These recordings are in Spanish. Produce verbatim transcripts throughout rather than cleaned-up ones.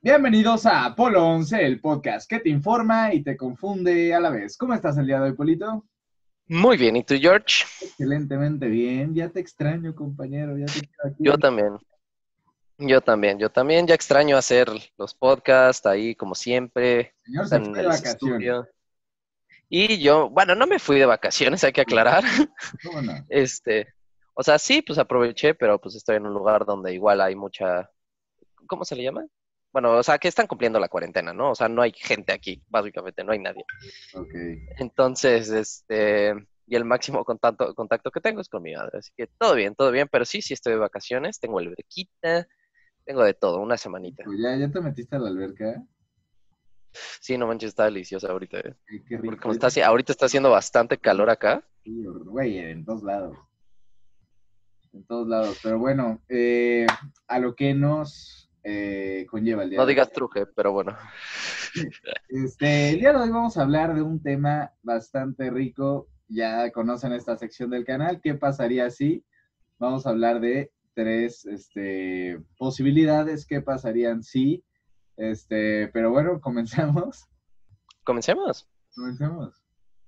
Bienvenidos a Polo once, el podcast que te informa y te confunde a la vez. ¿Cómo estás el día de hoy, Polito? Muy bien, ¿y tú, George? Excelentemente bien. Ya te extraño, compañero. Ya te quiero aquí. Yo En... también, yo también, yo también ya extraño hacer los podcasts ahí como siempre, Señor, se están en fue de el vacaciones. estudio. Y yo, bueno, no me fui de vacaciones, hay que aclarar. ¿Cómo no? Este, o sea, sí, pues aproveché, pero pues estoy en un lugar donde igual hay mucha, ¿cómo se le llama? Bueno, o sea, que están cumpliendo la cuarentena, ¿no? O sea, no hay gente aquí, básicamente, no hay nadie. Ok. Entonces, este, y el máximo contacto, contacto que tengo es con mi madre, así que todo bien, todo bien, pero sí, sí estoy de vacaciones, tengo alberquita. Tengo de todo, una semanita. Pues ya, ya te metiste a la alberca. Sí, no manches, está deliciosa ahorita, ¿eh? Qué, qué Porque rico. como está, haci- ahorita está haciendo bastante calor acá. Sí, güey, en todos lados. En todos lados. Pero bueno, eh, a lo que nos eh, conlleva el día No de hoy. digas truje, pero bueno. Este, el día de hoy vamos a hablar de un tema bastante rico. Ya conocen esta sección del canal. ¿Qué pasaría si? Vamos a hablar de tres este, posibilidades. ¿Qué pasarían si? Este, pero bueno, comenzamos. Comencemos. Comencemos.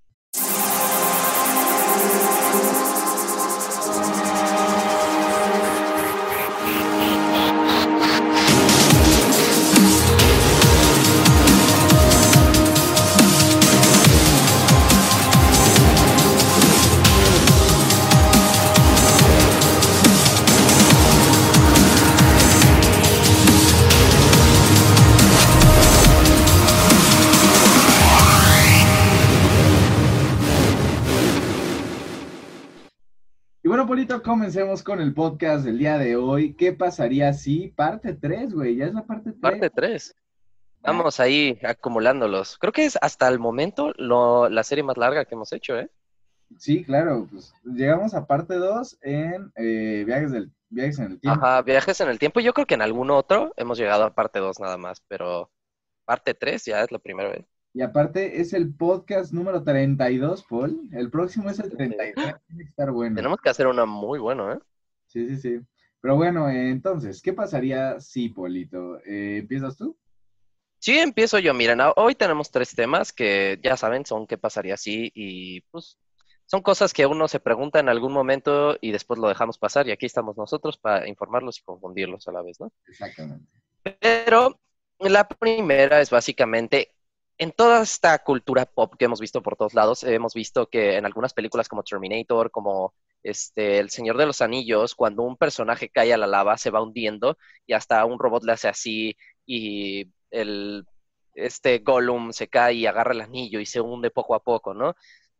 Y bueno, Polito, comencemos con el podcast del día de hoy. ¿Qué pasaría si? Parte tres, güey, ya es la parte tres. Parte tres. Vamos ahí acumulándolos. Creo que es hasta el momento lo, la serie más larga que hemos hecho, ¿eh? Sí, claro, pues llegamos a parte dos en eh, viajes, del, viajes en el tiempo. Ajá, viajes en el tiempo. Yo creo que en algún otro hemos llegado a parte dos nada más, pero parte tres ya es la primera vez. Y aparte es el podcast número treinta y dos, Paul. El próximo es el treinta y tres, tiene que estar bueno. Tenemos que hacer una muy buena, ¿eh? Sí, sí, sí. Pero bueno, eh, entonces, ¿qué pasaría si, Polito? Eh, ¿empiezas tú? Sí, empiezo yo. Miren, a- hoy tenemos tres temas que ya saben, son qué pasaría si y pues son cosas que uno se pregunta en algún momento y después lo dejamos pasar y aquí estamos nosotros para informarlos y confundirlos a la vez, ¿no? Exactamente. Pero la primera es básicamente, en toda esta cultura pop que hemos visto por todos lados, hemos visto que en algunas películas como Terminator, como este, El Señor de los Anillos, cuando un personaje cae a la lava, se va hundiendo y hasta un robot le hace así y el, este Gollum se cae y agarra el anillo y se hunde poco a poco, ¿no?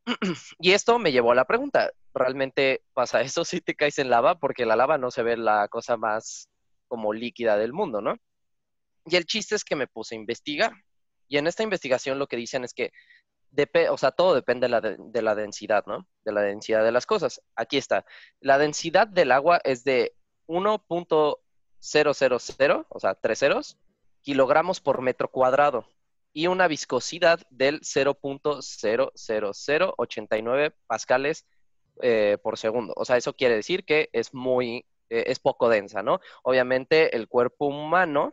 Y esto me llevó a la pregunta, ¿realmente pasa eso si te caes en lava? Porque la lava no se ve la cosa más como líquida del mundo, ¿no? Y el chiste es que me puse a investigar. Y en esta investigación lo que dicen es que, dep- o sea, todo depende de la, de, de la densidad, ¿no? De la densidad de las cosas. Aquí está. La densidad del agua es de uno punto cero cero cero, o sea, tres ceros, kilogramos por metro cuadrado. Y una viscosidad del cero punto cero cero cero ochenta y nueve pascales eh, por segundo. O sea, eso quiere decir que es muy, eh, es poco densa, ¿no? Obviamente el cuerpo humano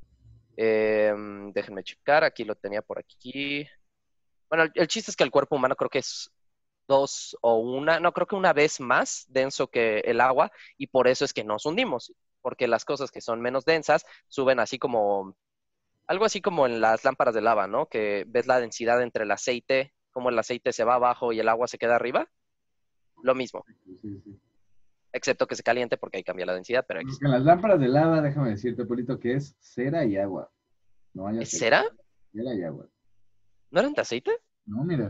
eh, déjenme checar, aquí lo tenía por aquí. Bueno, el, el, chiste es que el cuerpo humano creo que es dos o una, no, creo que una vez más denso que el agua y por eso es que nos hundimos, porque las cosas que son menos densas suben así como, algo así como en las lámparas de lava, ¿no? Que ves la densidad entre el aceite, como el aceite se va abajo y el agua se queda arriba, lo mismo, Sí, sí, sí. excepto que se caliente porque ahí cambia la densidad, pero X. Porque en las lámparas de lava, déjame decirte, Polito, que es cera y agua. No hay ¿Es aceite. cera? Cera y agua. ¿No eran de aceite? No, mira,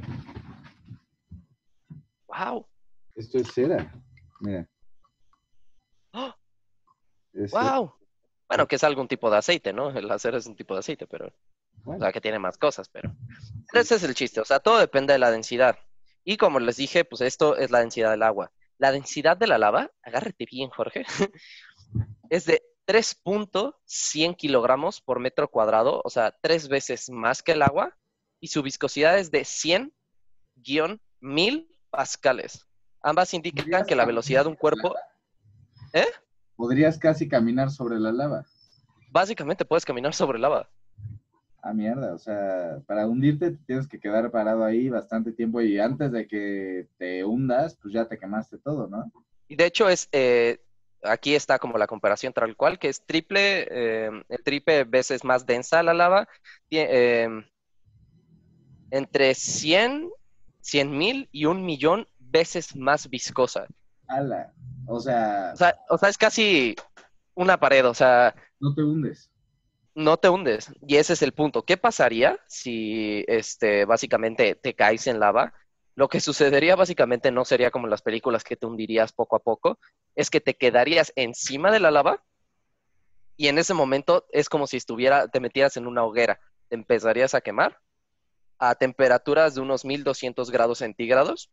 ¡Wow! esto es cera. Mira, ¡Oh! es cera. ¡Wow! Bueno, que es algún tipo de aceite, ¿no? El acero es un tipo de aceite, pero, o Bueno, sea, que tiene más cosas, pero sí. ese es el chiste, o sea, todo depende de la densidad. Y como les dije, pues esto es la densidad del agua. La densidad de la lava, agárrate bien, Jorge, es de tres punto cien kilogramos por metro cuadrado, o sea, tres veces más que el agua, y su viscosidad es de cien mil pascales. Ambas indican ¿Podrías que la caminar velocidad de un sobre la cuerpo... lava? ¿Eh? Podrías casi caminar sobre la lava. básicamente puedes caminar sobre lava. Ah, mierda, o sea, para hundirte te tienes que quedar parado ahí bastante tiempo y antes de que te hundas, pues ya te quemaste todo, ¿no? Y de hecho es, eh, aquí está como la comparación tal cual, que es triple, eh, triple veces más densa la lava, tie- eh, entre cien, cien mil y un millón veces más viscosa. Ala, o O sea, sea, o sea, es casi una pared, o sea, no te hundes. no te hundes. Y ese es el punto. ¿Qué pasaría si este, básicamente te caes en lava? Lo que sucedería básicamente no sería como en las películas que te hundirías poco a poco, es que te quedarías encima de la lava y en ese momento es como si estuviera, te metieras en una hoguera, te empezarías a quemar a temperaturas de unos mil doscientos grados centígrados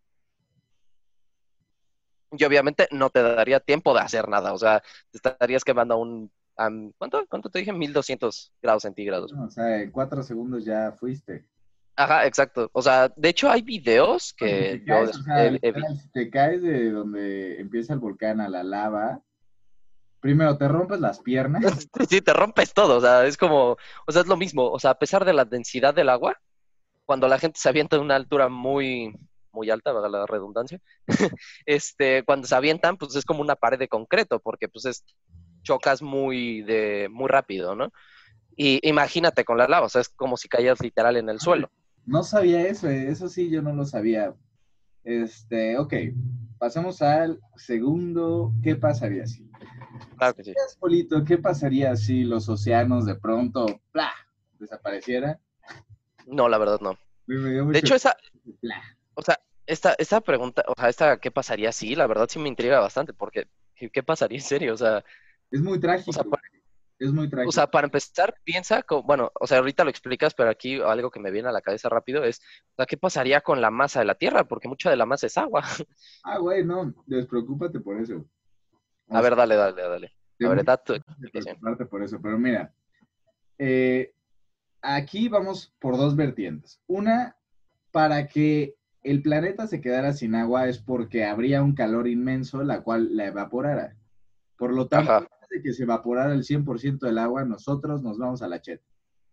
y obviamente no te daría tiempo de hacer nada, o sea, te estarías quemando a un, a, ¿cuánto? ¿Cuánto te dije? mil doscientos grados centígrados. No, o sea, en cuatro segundos ya fuiste. Ajá, exacto. O sea, de hecho hay videos No, si que te yo caes, o des- sea, he, he visto. literal, si te caes de donde empieza el volcán a la lava, primero te rompes las piernas. Sí, te rompes todo, o sea, es como, o sea, es lo mismo, o sea, a pesar de la densidad del agua, cuando la gente se avienta de una altura muy, muy alta, valga la redundancia, este, cuando se avientan, pues es como una pared de concreto, porque pues es, chocas muy de, muy rápido, ¿no? Y imagínate con la lava, o sea, es como si caías literal en el suelo. No sabía eso, eh, eso sí, yo no lo sabía. Este, ok, pasamos al segundo. ¿Qué pasaría si? Claro que sí. ¿Sabías, Polito, qué pasaría si los océanos de pronto, ¡plá!, desaparecieran? No, la verdad no. Me me dio De mucho. hecho, esa, ¡Plá! o sea, esta, esta pregunta, o sea, esta, ¿qué pasaría? Sí, la verdad sí me intriga bastante, porque, ¿qué, qué pasaría en serio? O sea, Es muy o sea, trágico, pa- es muy o trágico. sea, para empezar, piensa, co- bueno, o sea, ahorita lo explicas, pero aquí algo que me viene a la cabeza rápido es, o sea, ¿qué pasaría con la masa de la Tierra? Porque mucha de la masa es agua. Ah, güey, no, despreocúpate por eso. A O sea, ver, dale, dale, dale. A ver, tengo da tu que explicación. preocuparte por eso, pero mira, eh, aquí vamos por dos vertientes. Una, para que el planeta se quedara sin agua es porque habría un calor inmenso, la cual la evaporara. Por lo tanto, Ajá. antes de que se evaporara el cien por ciento del agua, nosotros nos vamos a la cheta.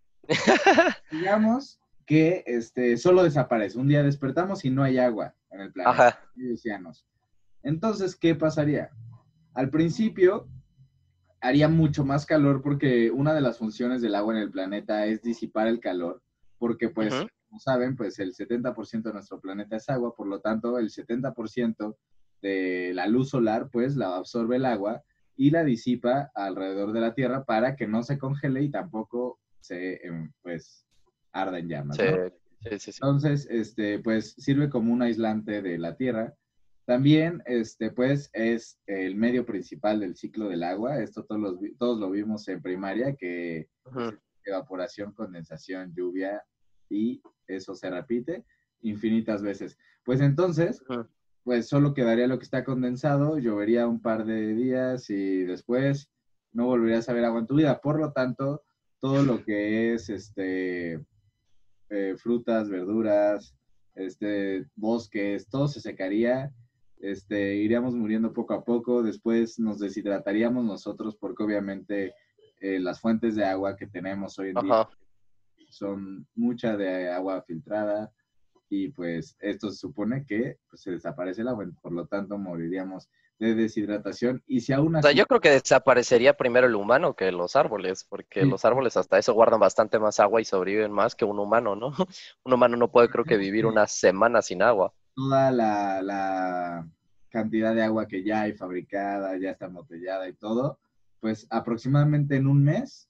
Digamos que este, solo desaparece. Un día despertamos y no hay agua en el planeta, Ajá. no hay océanos. Entonces, ¿qué pasaría? Al principio haría mucho más calor porque una de las funciones del agua en el planeta es disipar el calor, porque pues, Ujú. como saben, pues el setenta por ciento de nuestro planeta es agua, por lo tanto, el setenta por ciento de la luz solar, pues la absorbe el agua y la disipa alrededor de la Tierra para que no se congele y tampoco se, em, pues, arda en llamas, Sí, ¿no? sí, sí, sí. Entonces, este, pues sirve como un aislante de la Tierra. También, este, pues, es el medio principal del ciclo del agua. Esto todos, los, todos lo vimos en primaria, que pues, Ujú, evaporación, condensación, lluvia, y eso se repite infinitas veces. Pues entonces, ujú. pues solo quedaría lo que está condensado, llovería un par de días y después no volverías a ver agua en tu vida. Por lo tanto, todo lo que es este eh, frutas, verduras, este, bosques, todo se secaría, este, iríamos muriendo poco a poco, después nos deshidrataríamos nosotros porque obviamente eh, las fuentes de agua que tenemos hoy en día Ajá. son mucha de agua filtrada y pues esto se supone que pues, se desaparece el agua, por lo tanto moriríamos de deshidratación y si aún O sea, así, yo creo que desaparecería primero el humano que los árboles, porque sí, los árboles hasta eso guardan bastante más agua y sobreviven más que un humano, ¿no? Un humano no puede, creo que, digamos vivir que una semana sin agua. toda la, la cantidad de agua que ya hay fabricada, ya está embotellada y todo, pues aproximadamente en un mes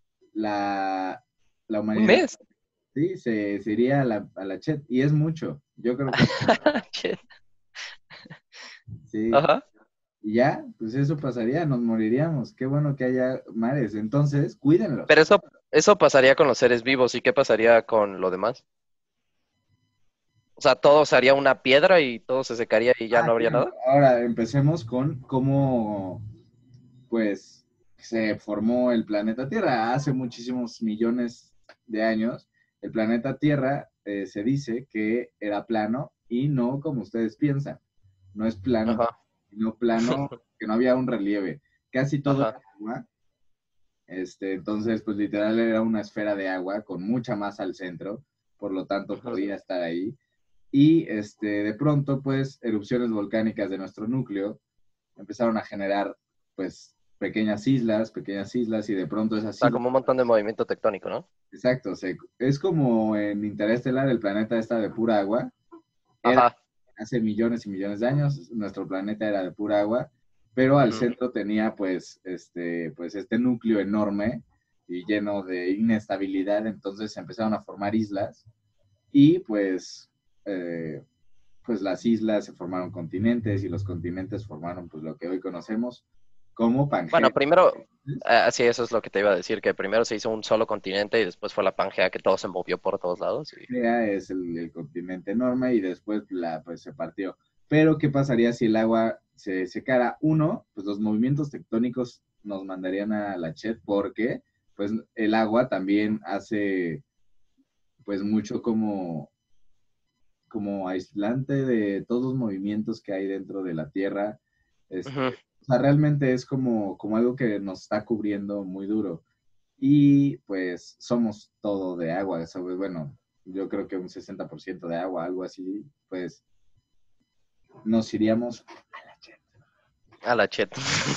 la, la Un humanidad mes. sí, se, se iría a la, a la chet y es mucho. Yo creo que Shit. sí. Ajá. Y ya, pues eso pasaría, nos moriríamos. Qué bueno que haya mares. Entonces, cuídenlos. Pero eso, eso pasaría con los seres vivos, ¿y qué pasaría con lo demás? O sea, todo sería una piedra y todo se secaría y ya Ah, no habría claro. nada. Ahora empecemos con cómo, pues, se formó el planeta Tierra. Hace muchísimos millones de años, el planeta Tierra eh, se dice que era plano y no como ustedes piensan. No es plano, Ajá. sino plano que no había un relieve. Casi todo era Ajá. agua Este, entonces, pues literal era una esfera de agua con mucha masa al centro, por lo tanto podía estar ahí. Y este, de pronto, pues, erupciones volcánicas de nuestro núcleo empezaron a generar, pues, pequeñas islas, pequeñas islas, y de pronto O esas sea, islas, como un montón de movimiento tectónico, ¿no? exacto, se, es como en Interestelar, el planeta está de pura agua. Era Ajá. hace millones y millones de años, nuestro planeta era de pura agua, pero al Uh-huh. centro tenía, pues, este, pues, este núcleo enorme y lleno de inestabilidad, entonces se empezaron a formar islas y, pues, eh, pues las islas se formaron continentes y los continentes formaron pues lo que hoy conocemos como Bueno, Pangea. primero, eh, sí, eso es lo que te iba a decir, que primero se hizo un solo continente y después fue la Pangea que todo se movió por todos lados. Y... Pangea es el, el continente enorme y después la, pues, se partió. Pero, ¿qué pasaría si el agua se secara? Uno, pues los movimientos tectónicos nos mandarían a la chet porque pues el agua también hace pues mucho como, como aislante de todos los movimientos que hay dentro de la Tierra. Este, Uh-huh. o sea, realmente es como, como algo que nos está cubriendo muy duro. Y pues somos todo de agua, ¿sabes? Bueno, yo creo que un sesenta por ciento de agua, algo así, pues nos iríamos a la chet. A la chet.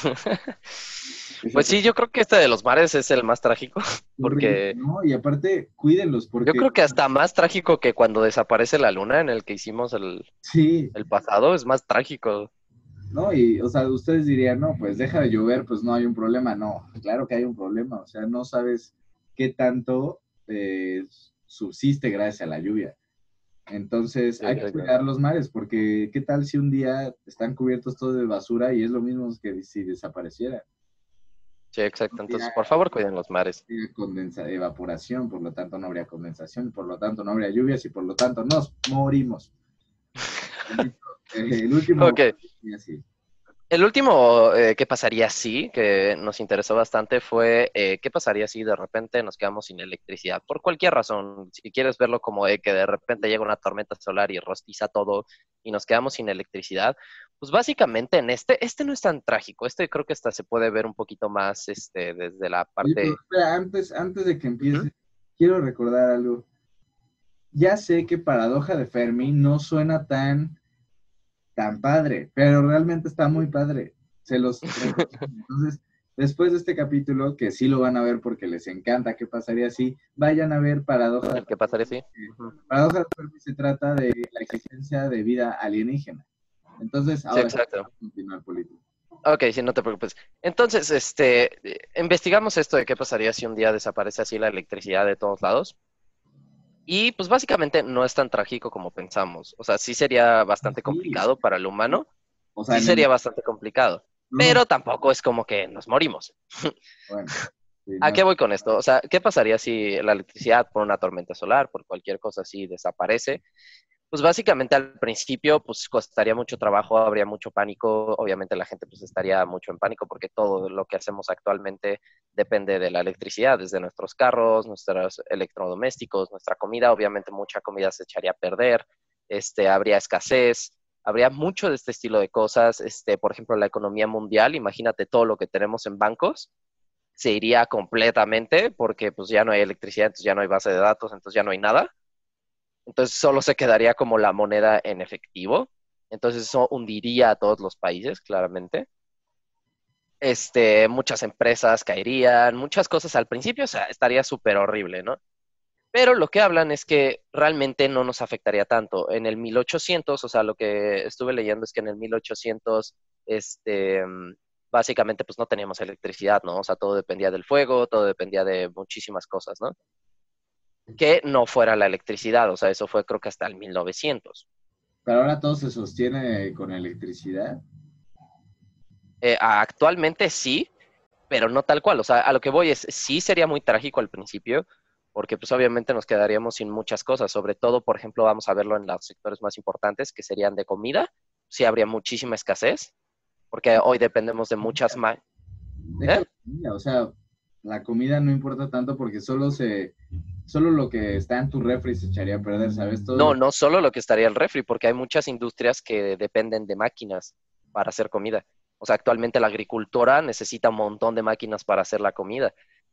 Esa Pues sí, yo creo que este de los mares es el más trágico, horrible, porque ¿no? Y aparte, cuídenlos, yo porque creo que hasta más trágico que cuando desaparece la luna en el que hicimos el, sí, el pasado, es más trágico. ¿no? Y, o sea, ustedes dirían, no, pues deja de llover, pues no hay un problema. No, claro que hay un problema. O sea, no sabes qué tanto eh, subsiste gracias a la lluvia. Entonces, Sí, hay que exacto. cuidar los mares, porque qué tal si un día están cubiertos todos de basura y es lo mismo que si desapareciera. Sí, exacto. Habría, Entonces, por favor, cuiden los mares. habría condensa, evaporación, por lo tanto no habría condensación, por lo tanto no habría lluvias y por lo tanto nos morimos. Eh, el último, Ok. y así. El último, eh, ¿qué pasaría si? Que nos interesó bastante fue, eh, ¿qué pasaría si de repente nos quedamos sin electricidad? Por cualquier razón, si quieres verlo como de que de repente llega una tormenta solar y rostiza todo y nos quedamos sin electricidad, pues básicamente en este, este no es tan trágico, este creo que hasta se puede ver un poquito más este, desde la Oye, pero parte... espera, antes, antes de que Ujú. empiece, quiero recordar algo. Ya sé que Paradoja de Fermi no suena tan, tan padre, pero realmente está muy padre. Se los recomiendo. Entonces, después de este capítulo, que sí lo van a ver porque les encanta qué pasaría si, vayan a ver Paradoja de ¿El qué pasaría si? Fermi. Ujú. Paradoja de Fermi se trata de la existencia de vida alienígena. Entonces, Sí, ahora sí, exacto. vamos a continuar político. Ok, sí, no te preocupes. Entonces, este, eh, investigamos esto de qué pasaría si un día desaparece así la electricidad de todos lados. Y pues básicamente no es tan trágico como pensamos. O sea, sí sería bastante Sí, complicado para el humano, o sea, sí en el, sería bastante complicado, no nos, pero tampoco es como que nos morimos. bueno, sí, ¿A no, qué voy con esto? O sea, ¿qué pasaría si la electricidad por una tormenta solar, por cualquier cosa así, desaparece? Pues básicamente al principio pues costaría mucho trabajo, habría mucho pánico, obviamente la gente pues estaría mucho en pánico porque todo lo que hacemos actualmente depende de la electricidad, desde nuestros carros, nuestros electrodomésticos, nuestra comida, obviamente mucha comida se echaría a perder, este, habría escasez, habría mucho de este estilo de cosas, este, por ejemplo, la economía mundial, imagínate todo lo que tenemos en bancos, se iría completamente porque pues ya no hay electricidad, entonces ya no hay base de datos, entonces ya no hay nada. Entonces solo se quedaría como la moneda en efectivo. Entonces eso hundiría a todos los países, claramente. Este, muchas empresas caerían, muchas cosas al principio, o sea, estaría súper horrible, ¿no? Pero lo que hablan es que realmente no nos afectaría tanto. En el mil ochocientos, o sea, lo que estuve leyendo es que en el mil ochocientos, este, básicamente pues no teníamos electricidad, ¿no? O sea, todo dependía del fuego, todo dependía de muchísimas cosas, ¿no? Que no fuera la electricidad, o sea, eso fue creo que hasta el mil novecientos. pero ahora todo se sostiene con electricidad. Eh, actualmente sí, pero no tal cual. O sea, a lo que voy es, sí sería muy trágico al principio, porque pues obviamente nos quedaríamos sin muchas cosas, sobre todo, por ejemplo, vamos a verlo en los sectores más importantes, que serían de comida, sí habría muchísima escasez, porque hoy dependemos de muchas más... Deja ¿Eh? la comida, o sea, la comida no importa tanto porque solo se, solo lo que está en tu refri se echaría a perder, ¿sabes? Todo No, lo, no solo lo que estaría el refri, porque hay muchas industrias que dependen de máquinas para hacer comida. O sea, actualmente la agricultura necesita un montón de máquinas para hacer la comida.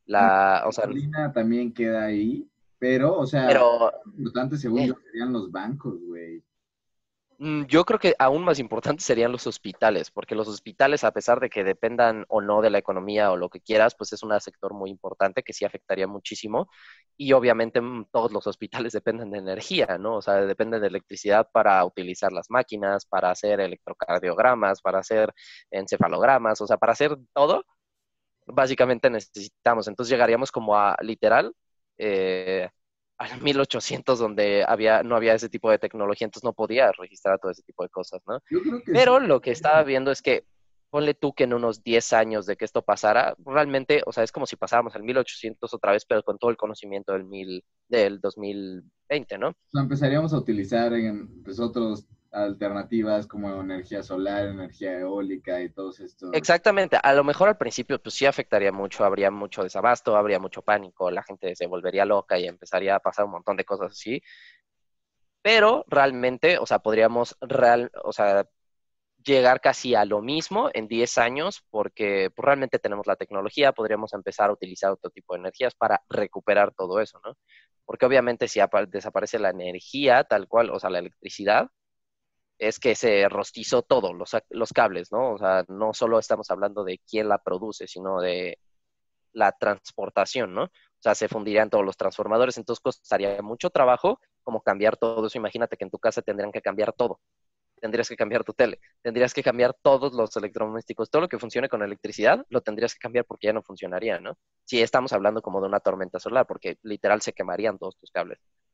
La, La o sea, gasolina también queda ahí, pero, o sea, pero lo importante según eh, yo serían los bancos, güey. Mm, Yo creo que aún más importantes serían los hospitales, porque los hospitales, a pesar de que dependan o no de la economía o lo que quieras, pues es un sector muy importante que sí afectaría muchísimo. Y obviamente mm, todos los hospitales dependen de energía, ¿no? O sea, dependen de electricidad para utilizar las máquinas, para hacer electrocardiogramas, para hacer encefalogramas, o sea, para hacer todo, básicamente necesitamos. Entonces llegaríamos como a literal. eh, al mil ochocientos donde había, no había ese tipo de tecnología, entonces no podía registrar todo ese tipo de cosas, ¿no? Yo creo que sí. Pero lo que estaba viendo es que, ponle tú que en unos diez años de que esto pasara, realmente, o sea, es como si pasáramos al mil ochocientos otra vez, pero con todo el conocimiento del, mil, del dos mil veinte, ¿no? O sea, empezaríamos a utilizar en, pues, otras alternativas como energía solar, energía eólica y todos estos. Exactamente, a lo mejor al principio pues sí afectaría mucho, habría mucho desabasto, habría mucho pánico, la gente se volvería loca y empezaría a pasar un montón de cosas así, pero realmente, o sea, podríamos real, o sea, llegar casi a lo mismo en diez años porque pues, realmente tenemos la tecnología, podríamos empezar a utilizar otro tipo de energías para recuperar todo eso, ¿no? Porque obviamente si desaparece la energía tal cual, o sea, la electricidad, es que se rostizó todo, los, los cables, ¿no? O sea, no solo estamos hablando de quién la produce, sino de la transportación, ¿no? O sea, se fundirían todos los transformadores, entonces costaría mucho trabajo como cambiar todo eso. Imagínate que en tu casa tendrían que cambiar todo, tendrías que cambiar tu tele, tendrías que cambiar todos los electrodomésticos, todo lo que funcione con electricidad, lo tendrías que cambiar porque ya no funcionaría, ¿no? Si estamos hablando como de una tormenta solar, porque literal se quemarían todos tus cables.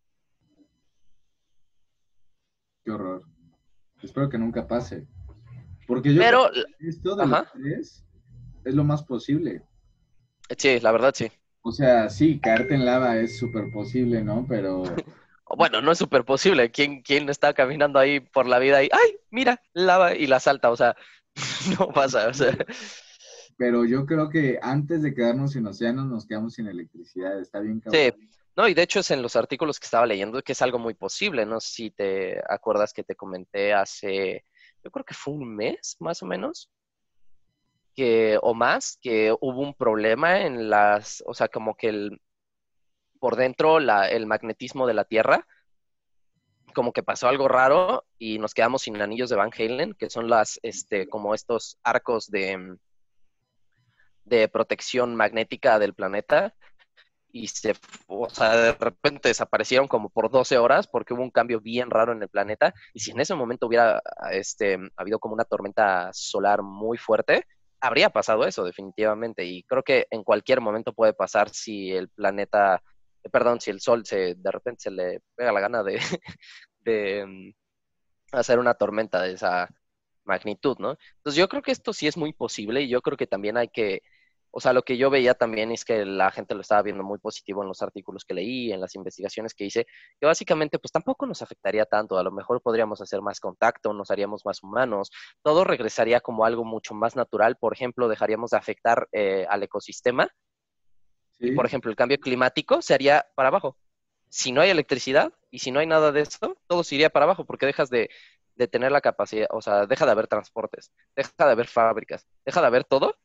Qué horror. Espero que nunca pase. Porque yo creo Pero, que esto de los ajá, tres es lo más posible. sí, la verdad sí. O sea, sí, caerte en lava es súper posible, ¿no? Pero, Bueno, no es súper posible. ¿Quién, quién está caminando ahí por la vida y, ay, mira, lava y la salta? O sea, no pasa. O sea, pero yo creo que antes de quedarnos sin océanos nos quedamos sin electricidad. Está bien, sí. cabrón. No, y de hecho es en los artículos que estaba leyendo que es algo muy posible. No sé si te acuerdas que te comenté hace, yo creo que fue un mes más o menos, que, o más, que hubo un problema en las, o sea, como que el, por dentro la, el magnetismo de la Tierra, como que pasó algo raro y nos quedamos sin anillos de Van Halen, que son las, este, como estos arcos de, de protección magnética del planeta. Y se, o sea, de repente desaparecieron como por doce horas porque hubo un cambio bien raro en el planeta. Y si en ese momento hubiera este, habido como una tormenta solar muy fuerte, habría pasado eso definitivamente. Y creo que en cualquier momento puede pasar si el planeta, eh, perdón, si el sol se de repente se le pega la gana de, de um, hacer una tormenta de esa magnitud, ¿no? Entonces yo creo que esto sí es muy posible y yo creo que también hay que, o sea, lo que yo veía también es que la gente lo estaba viendo muy positivo en los artículos que leí, en las investigaciones que hice, que básicamente pues tampoco nos afectaría tanto, a lo mejor podríamos hacer más contacto, nos haríamos más humanos, todo regresaría como algo mucho más natural, por ejemplo, dejaríamos de afectar eh, al ecosistema y, por ¿Sí? ejemplo, el cambio climático se haría para abajo. Si no hay electricidad y si no hay nada de esto, todo se iría para abajo porque dejas de, de tener la capacidad, o sea, deja de haber transportes, deja de haber fábricas, deja de haber todo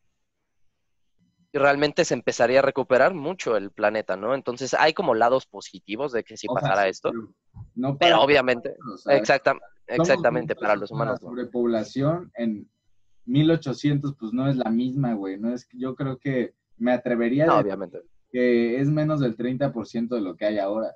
y realmente se empezaría a recuperar mucho el planeta, ¿no? Entonces hay como lados positivos de que si O sea, pasara sí, esto, pero no para pero obviamente, nosotros, ¿sabes? exacta, Somos exactamente, muchos, para o los sea, la humanos no. sobrepoblación en mil ochocientos pues no es la misma, güey. No es, yo creo que me atrevería a No, decir obviamente. que es menos del treinta por ciento de lo que hay ahora.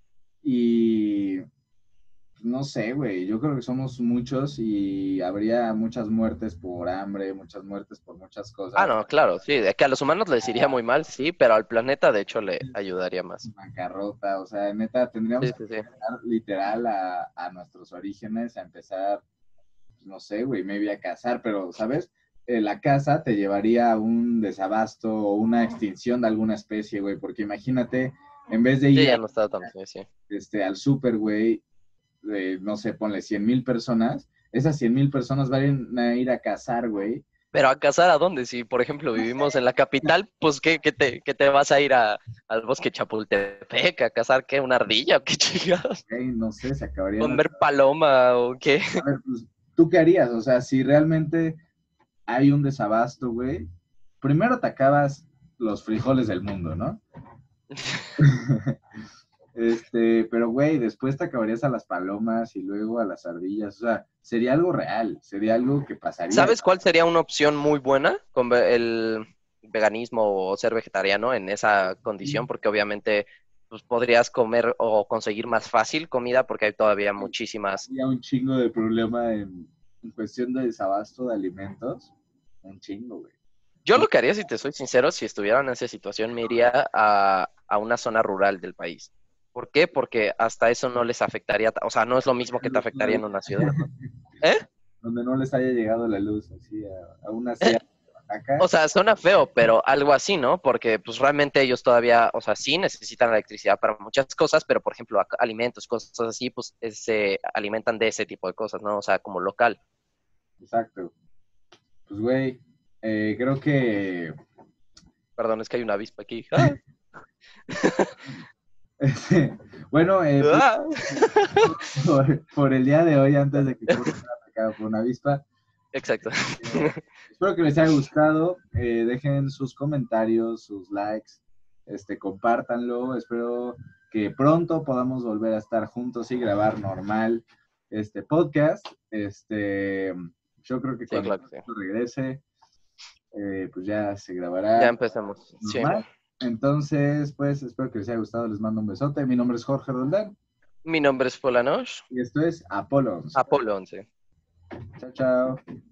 Y pues, no sé, güey, yo creo que somos muchos y habría muchas muertes por hambre, muchas muertes por muchas Ah, cosas. no, claro, sí, de que a los humanos les iría muy mal, sí, pero al planeta de hecho le ayudaría más. Bancarrota, o sea, neta, tendríamos Sí, que sí, sí. regresar literal a, a nuestros orígenes, a empezar, pues, no sé, güey, maybe a cazar, pero, ¿sabes? Eh, la caza te llevaría a un desabasto o una extinción de alguna especie, güey, porque imagínate, en vez de Sí, ir a, ya no está tan, sí, sí. este, al super, güey, de, no sé, ponle cien mil personas, esas cien mil personas van a ir a cazar, güey. Pero a cazar a dónde? Si, por ejemplo, vivimos en la capital, pues ¿qué, qué te, qué te vas a ir a, al bosque Chapultepec a cazar qué? ¿Una ardilla o qué chingados? Güey, no sé, se acabarían las... ¿Comer paloma o qué? A ver, pues, ¿tú qué harías? O sea, si realmente hay un desabasto, güey, primero te acabas los frijoles del mundo, ¿no? Este, pero güey, después te acabarías a las palomas y luego a las ardillas, o sea, sería algo real, sería algo que pasaría. ¿Sabes cuál sería una opción muy buena con ve- el veganismo o ser vegetariano en esa condición? Porque obviamente pues, podrías comer o conseguir más fácil comida porque hay todavía muchísimas. Había un chingo de problema en, en cuestión de desabasto de alimentos, un chingo, güey. Yo lo que haría, si te soy sincero, si estuviera en esa situación, me iría a, a una zona rural del país. ¿Por qué? Porque hasta eso no les afectaría, ta- o sea, no es lo mismo que te afectaría en una ciudad, ¿no? ¿Eh? Donde no les haya llegado la luz, así, a, a una sierra de Oaxaca. O sea, suena feo, pero algo así, ¿no? Porque pues realmente ellos todavía, o sea, sí necesitan electricidad para muchas cosas, pero por ejemplo, ac- alimentos, cosas así, pues eh, se alimentan de ese tipo de cosas, ¿no? O sea, como local. Exacto. Pues, güey, eh, creo que Perdón, es que hay una avispa aquí. ¡Ah! este, bueno, eh, pues, ¡Ah! por, por el día de hoy, antes de que fuera atacado por una avispa, Exacto. eh, espero que les haya gustado. Eh, dejen sus comentarios, sus likes, este, compártanlo. Espero que pronto podamos volver a estar juntos y grabar normal este podcast. Este, yo creo que Sí, cuando claro que sí. regrese, eh, pues ya se Ya grabará empezamos. Sí. normal. Entonces, pues espero que les haya gustado. Les mando un besote. Mi nombre es Jorge Roldán Mi nombre es Polanosh. y esto es Apolo once. Apolo once. Chao, chao.